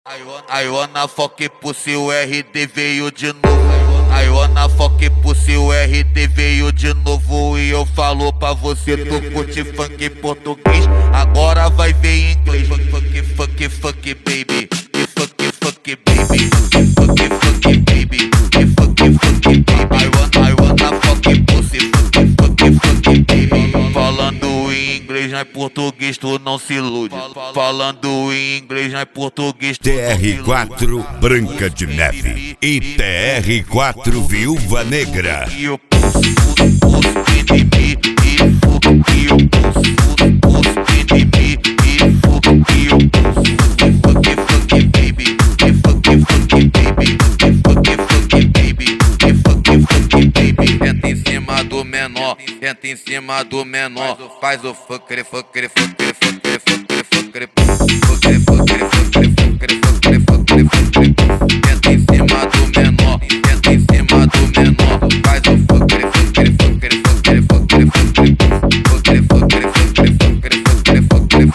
I wanna fuck pussy, o RD veio de novo. I wanna fuck pussy, o RD veio de novo. E eu falo pra você, tu curte funk português, agora vai ver em inglês. Fuck, fuck, fuck, baby. Fuck, fuck, baby. Fuck, fuck, baby. Fuck, fuck, baby. I wanna fuck pussy, fuck, fuck, baby. Falando em inglês, não é português, tu não se ilude. Falando em inglês, não é português, tu TR4 Branca de Neve e TR4 Viúva Negra. E o pulso em mim, e fuck, e o pulso em mim, e fuck, e o pulso. Fuck, fuck, baby. Fuck, fuck, baby. Fuck, fuck, baby. Fuck, fuck, baby. Entra em cima do menor, entra em cima do menor. Faz o fucker, fucker, fucker, fucker, fucker, fucker, fucker, fucker, fucker, fucker, fucker, fucker. Entra em cima do menor, entra em cima do menor. Faz o fucker, fucker, fucker, fucker, fucker, fucker, fucker, fucker, fucker, fucker, fucker,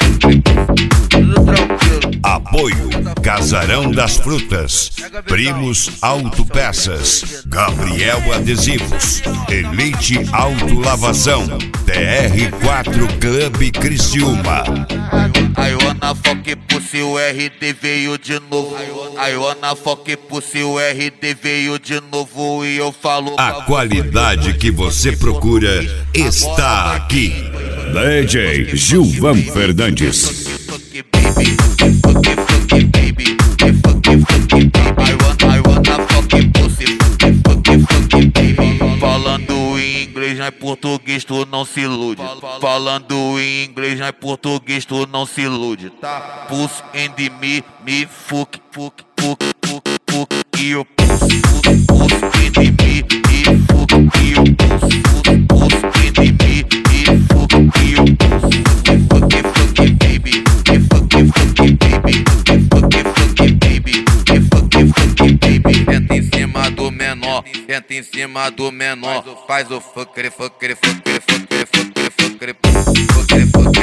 fucker. Apoio Casarão das Frutas, Primos Autopeças, Gabriel Adesivos, Elite Autolavação, TR4 Clube Criciúma. I wanna fuck pussy, o RD veio de novo. I wanna fuck pussy, o RD veio de novo. E eu falo A qualidade que você procura está aqui. DJ Gilvan Fernandes. fuck, baby. Fuck, fuck, baby. Fuck, fuck, baby. I wanna fuck pussy, fuck, baby. Falando em inglês, não é português, tu não se ilude. Falando em inglês, não é português, tu não se ilude, tá? Pulse and me, fuck, fuck, fuck, fuck, fuck. E o pulse and me, e fuck, e o pulse and me, e fuck, e o pulse. Fuck, fuck, baby. Fuck, fuck, baby. Fuck, fuck, baby. Fuck, fuck, baby. Entra em cima do menor, entra em cima do menor. Faz o fucker, fucker, fucker, fucker, fucker, fucker, fucker, fucker.